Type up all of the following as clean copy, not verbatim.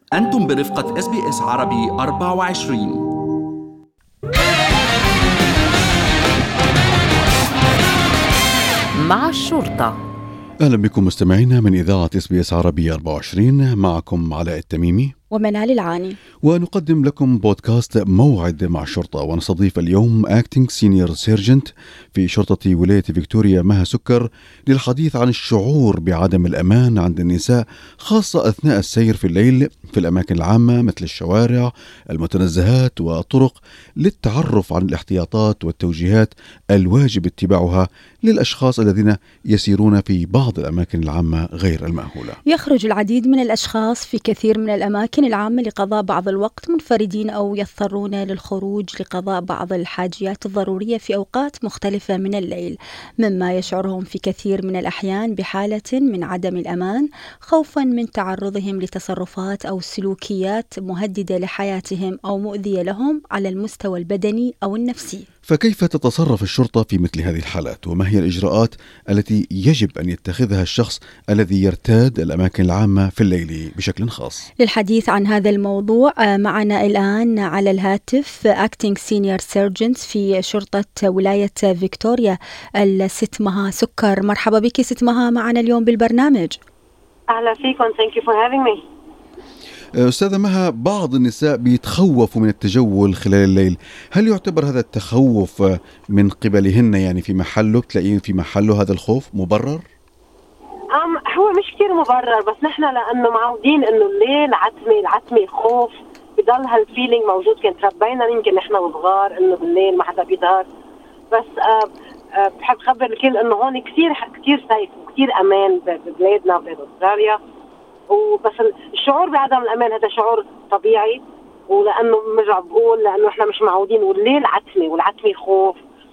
أنتم برفقة SBS عربي 24. مع الشرطة. أهلا بكم مستمعينا من إذاعة SBS عربي 24. معكم علاء التميمي ومنال العاني، ونقدم لكم بودكاست موعد مع الشرطة. ونستضيف اليوم Acting Senior Sergeant في شرطة ولاية فيكتوريا مها سكر للحديث عن الشعور بعدم الأمان عند النساء، خاصة أثناء السير في الليل في الأماكن العامة مثل الشوارع، المتنزهات والطرق، للتعرف عن الاحتياطات والتوجيهات الواجب اتباعها للأشخاص الذين يسيرون في بعض الأماكن العامة غير المأهولة. يخرج العديد من الأشخاص في كثير من الأماكن العامة لقضاء بعض الوقت منفردين أو يضطرون للخروج لقضاء بعض الحاجيات الضرورية في أوقات مختلفة من الليل، مما يشعرهم في كثير من الأحيان بحالة من عدم الأمان، خوفا من تعرضهم لتصرفات أو سلوكيات مهددة لحياتهم أو مؤذية لهم على المستوى البدني أو النفسي. فكيف تتصرف الشرطة في مثل هذه الحالات؟ وما هي الإجراءات التي يجب أن يتخذها الشخص الذي يرتاد الأماكن العامة في الليل بشكل خاص؟ للحديث عن هذا الموضوع معنا الآن على الهاتف Acting Senior Sergeant في شرطة ولاية فيكتوريا الست مها سكر. مرحبا بك ست مها معنا اليوم بالبرنامج. أهلا فيكم. Thank you for having me. أستاذة مها، بعض النساء بيتخوفوا من التجول خلال الليل، هل يعتبر هذا التخوف من قبلهن يعني في محله، تلاقيه في محله هذا الخوف مبرر؟ هو مش كتير مبرر، بس نحن لأنه معودين إنه الليل العتمة خوف، بضل هالفيلينج موجود. كان تربينا يمكن نحن وصغار إنه بالليل ما حدا بيظهر، بس بحب خبر الكل إنه هون كتير سيف وكتير أمان ببلادنا بأستراليا. وبس الشعور بعدم الأمان هذا شعور طبيعي، ولأنه مرجع بقول لأنه إحنا مش معودين، والليل والعتمة خوف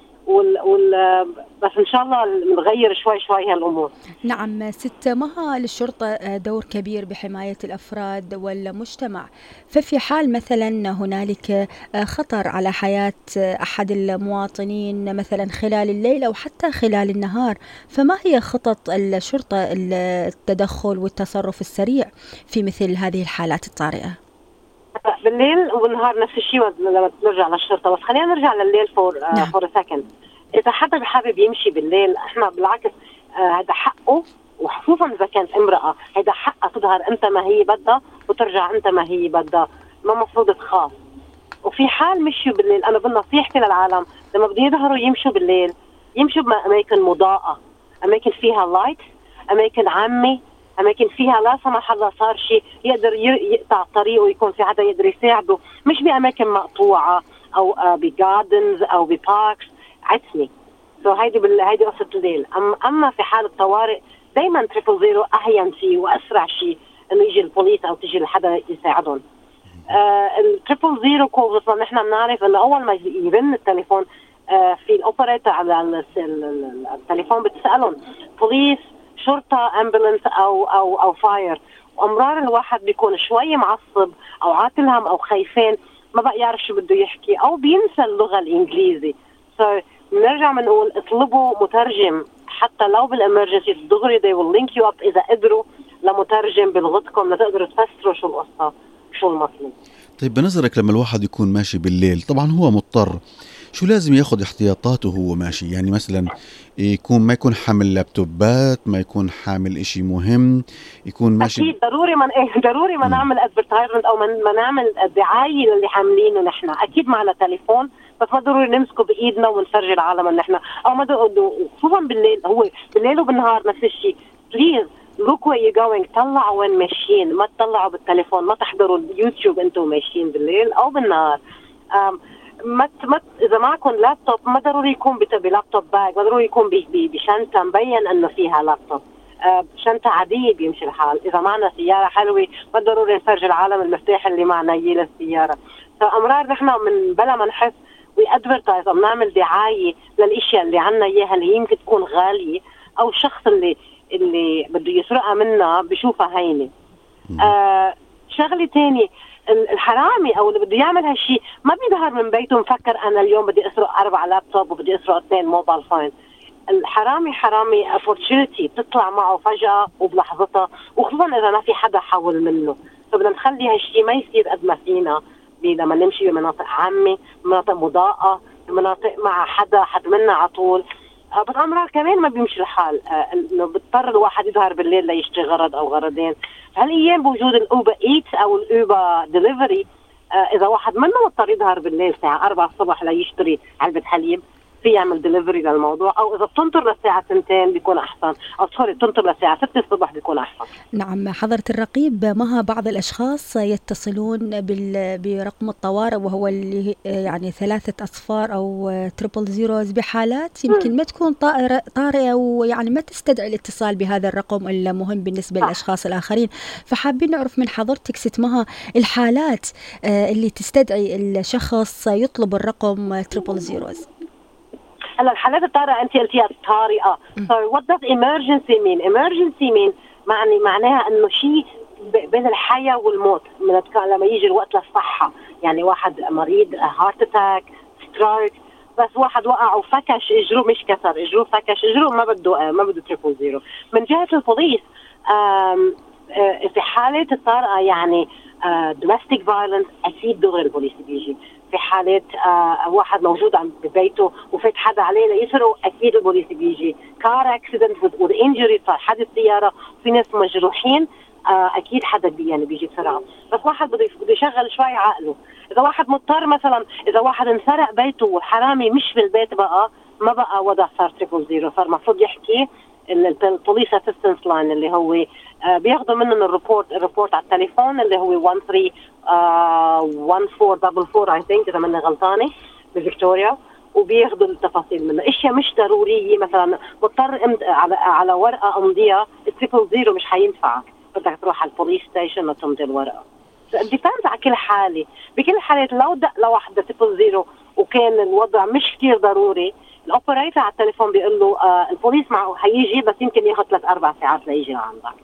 بس إن شاء الله نغير شوي هالأمور. نعم ست مها، للشرطة دور كبير بحماية الأفراد والمجتمع، ففي حال مثلا هنالك خطر على حياة أحد المواطنين مثلا خلال الليل أو حتى خلال النهار، فما هي خطط الشرطة التدخل والتصرف السريع في مثل هذه الحالات الطارئة؟ بالليل والنهار نفس الشيء لما نرجع للشرطة، بس خلينا نرجع لليل فور سكند. إذا حدا حابب يمشي بالليل، إحنا بالعكس هذا حقه، وخصوصا إذا كانت امرأة هذا حقها تظهر أنت ما هي بدها وترجع أنت ما هي بدها، ما مفروض تخاف. وفي حال مشوا بالليل، أنا بنصيحتي للعالم لما بدهم يظهروا يمشوا بالليل يمشوا بأماكن مضاءة، أماكن فيها لايت، أماكن عامة، أماكن فيها لا سمح الله صار شيء يقدر يقطع طريقه ويكون في حدا يقدر يساعده، مش بأماكن مقطوعة أو بجاردنز أو بباركس عتمة. هيدي قصة الليل. أما في حال الطوارئ دايما 000 أهين شيء وأسرع شيء إنه يجي البوليس أو تيجي لحدا يساعدهم. 000 كول مثلا نحن بنعرف إنه أول ما يرن التليفون في الأوبريتور على التليفون بتسألهم بوليس، شرطة، أمبولانس أو فاير. وأمرار الواحد بيكون شوي معصب أو عاتلهم أو خايفين، ما بقى يعرف شو بده يحكي أو بينسى اللغة الإنجليزي. نرجع بنقول اطلبوا مترجم حتى لو بالإمرجنسي دغري they will link you up إذا قدروا لمترجم بلغتكم لتقدروا تفسروا شو القصة شو المطلوب. طيب بنظرك لما الواحد يكون ماشي بالليل، طبعا هو مضطر، شو لازم ياخد احتياطاته وهو ماشي؟ يعني مثلا ما يكون حامل لابتوبات، ما يكون حامل اشي مهم، يكون ماشي. اكيد ضروري ما نعمل ادفرتايزمنت او ما نعمل دعايه للي حاملينه نحن. اكيد معنا تليفون، بس ما ضروري نمسكه بايدنا ونفرجي العالم ان احنا او ما خصوصا بالليل. هو بالليل وبالنهار نفس الشيء. بليز look where you're going. طلعوا وين ماشيين، ما تطلعوا بالتليفون، ما تحضروا اليوتيوب انتم ماشيين بالليل او بالنهار. إذا معكم لابتوب ما ضروري يكون بلابتوب باج، ما ضروري يكون بشنطة مبين إنه فيها لابتوب. شنطة عادية بيمشي الحال. إذا معنا سيارة حلوة ما ضروري نفرج العالم المفتاح اللي معنا يجي للسيارة. فأمرار نحن من بلا ما نحس ويأدفرتايز أو نعمل دعاية للأشياء اللي عنا إياها اللي يمكن تكون غالية، أو الشخص اللي بده يسرقها منا بشوفها هينة. شغلة تاني، الحرامي او اللي بده يعمل هالشيء ما بيظهر من بيته مفكر انا اليوم بدي اسرق 4 لابتوب وبدي اسرق 2 موبايل فاين. الحرامي opportunity تطلع معه فجأة وبلحظتها، وخصوصا اذا ما في حدا حاول منه. فبدنا نخلي هالشي ما يصير قد ما فينا لما نمشي بمناطق عامة، مناطق مضاءة، مناطق مع حدا منا على طول. بالأمرار كمان ما بيمشي الحال، إنه بيضطر الواحد يظهر بالليل ليشتري غرض أو غرضين. هالأيام بوجود الأوبا إيت أو الأوبا ديليفري، إذا واحد منه مضطر يظهر بالليل الساعة 4 الصبح ليشتري علبة حليب، في يعمل ديليفري للموضوع، أو إذا بتنطر للساعة 2 بيكون أحسن، أو تنطر للساعة 6 الصبح بيكون أحسن. نعم حضرة الرقيب، مها بعض الأشخاص يتصلون برقم الطوارئ وهو اللي يعني 3 أصفار أو 000 بحالات يمكن ما تكون طارئة ويعني ما تستدعي الاتصال بهذا الرقم المهم بالنسبة للأشخاص الآخرين. فحابين نعرف من حضرتك ست مها الحالات اللي تستدعي الشخص يطلب الرقم 000. هلا الحالات الطارئة أنت قلتيها طارئة. So what does emergency mean? Emergency mean معناها إنه شيء بين الحياة والموت، لما يجي الوقت للصحة، يعني واحد مريض هارت اتاك، ستروك، بس واحد وقع وفكش اجره، مش كسر اجره، فكش اجره، ما بده 000. من جهة البوليس في حالة الطارئة يعني domestic violence أكيد دغري البوليس بيجي. في حالة واحد موجود ببيته وفات حدا عليه ليسرقه، أكيد البوليس بيجي. كار اكسيدنت والانجري، صار حادث سيارة في ناس مجروحين، أكيد حدا بيجي بسرعة. بس واحد بده يشغل شوي عقله. إذا واحد مضطر مثلا، إذا واحد انسرق بيته والحرامي مش في البيت بقى، ما بقى وضع صار 000، صار مفروض يحكي البوليس اسيستنس لاين اللي هو بياخذوا منهم الريبورت على التليفون اللي هو 131444 I think إذا ماني غلطانة بفيكتوريا، وبياخذوا التفاصيل منه. اشياء مش ضرورية مثلا مضطر على ورقة امضيها 000 مش حينفعك، بدك تروح على البوليس ستيشن وتمضي الورقة. ديبيندز على كل حالة. بكل حالات لو دق لوحدة 000 وكان الوضع مش كتير ضروري، الأوبريتر على التليفون بيقول له البوليس معه هيجي، بس يمكن ياخد 3-4 ساعات ليجي لعندك.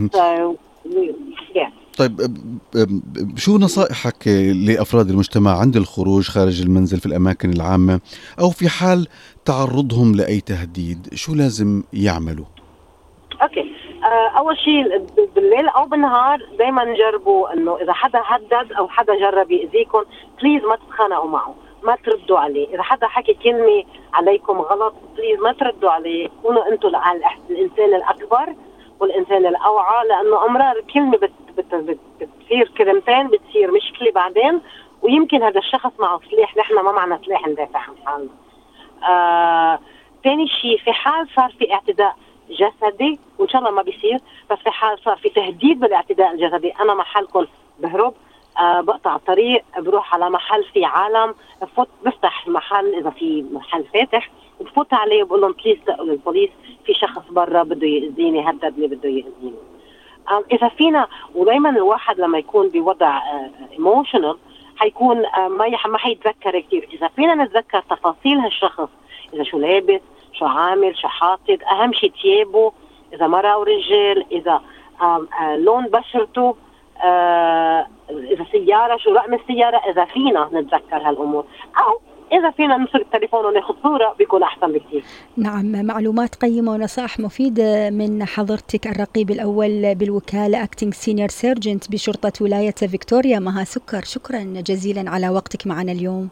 طيب شو نصائحك لأفراد المجتمع عند الخروج خارج المنزل في الأماكن العامة أو في حال تعرضهم لأي تهديد؟ شو لازم يعملوا؟ أوكي، أول شيء بالليل أو بالنهار دايما نجربوا إنه إذا حدا هدد أو حدا جرب يأذيكم بليز ما تتخانقوا معه، ما تردوا عليه. إذا حدا حكي كلمة عليكم غلط بليز ما تردوا عليه، كونوا أنتوا الإنسان الأكبر والإنسان الأوعى، لأنه أمرار كلمة بتصير كلمتين بتصير مشكلة بعدين، ويمكن هذا الشخص معه سلاح، نحن ما معنا سلاح ندافع عن حالنا. ثاني شيء، في حال صار في اعتداء جسدي، وإن شاء الله ما بيصير، بس في حال صار في تهديد بالاعتداء الجسدي، أنا محلكم بهرب، بقطع طريق، بروح على محل في عالم، بفتح المحل إذا في محل فاتح، بفوت عليه وبقول لهم بليز دقوا للبوليس، في شخص برا بده يأذيني، هددني بده يأذيني. إذا فينا، ودايما الواحد لما يكون بوضع ايموشنال حيكون ما حيتذكر كتير. إذا فينا نتذكر تفاصيل هالشخص، إذا شو لابس، شو عامل، شو حاطط، أهم شيء ثيابه، إذا مرأة أو رجال، إذا لون بشرته، إذا سيارة شو رقم السيارة، إذا فينا نتذكر هالأمور، أو إذا فينا نمسك التليفون وناخذ صورة بيكون أحسن بكثير. نعم، معلومات قيمة ونصائح مفيدة من حضرتك الرقيب الأول بالوكالة Acting Senior Sergeant بشرطة ولاية فيكتوريا مها سكر. شكرا جزيلا على وقتك معنا اليوم.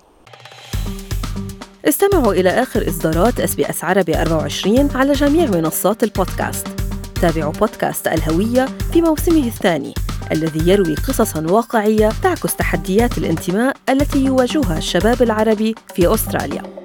استمعوا إلى آخر إصدارات SBS عربي 24 على جميع منصات البودكاست. تابعوا بودكاست الهوية في موسمه الثاني الذي يروي قصصاً واقعية تعكس تحديات الانتماء التي يواجهها الشباب العربي في أستراليا.